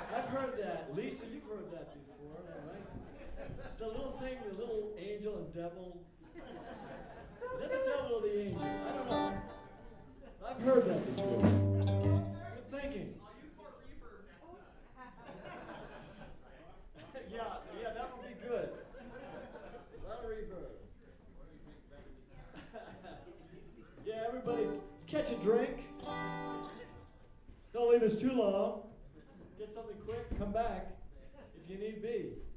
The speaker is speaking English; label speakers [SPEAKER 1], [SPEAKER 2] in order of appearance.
[SPEAKER 1] I've heard that. Lisa, you've heard that before, right? It's a little thing, the little angel and devil. Is that the devil or the angel? I don't know. I've heard that before. Good thinking.
[SPEAKER 2] I'll use more reverb next time.
[SPEAKER 1] Yeah, that would be good. A lot of reverb. Yeah, everybody catch a drink. Don't leave us too long. Get something quick, come back if you need be.